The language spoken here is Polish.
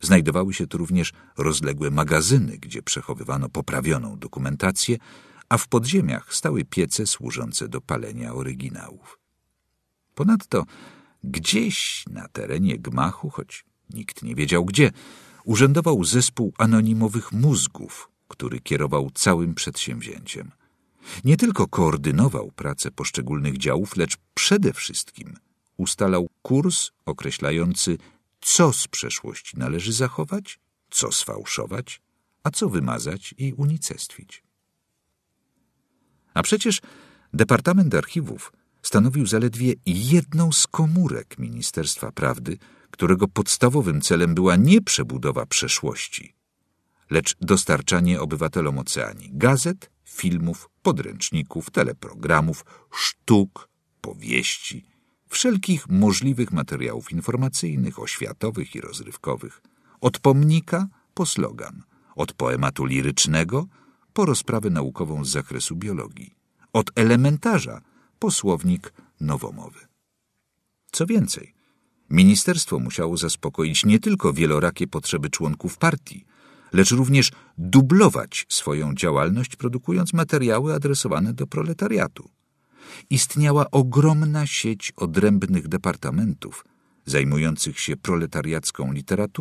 Znajdowały się tu również rozległe magazyny, gdzie przechowywano poprawioną dokumentację, a w podziemiach stały piece służące do palenia oryginałów. Ponadto gdzieś na terenie gmachu, choć nikt nie wiedział gdzie, urzędował zespół anonimowych mózgów, który kierował całym przedsięwzięciem. Nie tylko koordynował pracę poszczególnych działów, lecz przede wszystkim ustalał kurs określający, co z przeszłości należy zachować, co sfałszować, a co wymazać i unicestwić. A przecież Departament Archiwów stanowił zaledwie jedną z komórek Ministerstwa Prawdy, którego podstawowym celem była nie przebudowa przeszłości, lecz dostarczanie obywatelom Oceanii gazet, filmów, podręczników, teleprogramów, sztuk, powieści, wszelkich możliwych materiałów informacyjnych, oświatowych i rozrywkowych, od pomnika po slogan, od poematu lirycznego po rozprawę naukową z zakresu biologii, od elementarza po słownik nowomowy. Co więcej, ministerstwo musiało zaspokoić nie tylko wielorakie potrzeby członków partii, lecz również dublować swoją działalność, produkując materiały adresowane do proletariatu. Istniała ogromna sieć odrębnych departamentów zajmujących się proletariacką literaturą,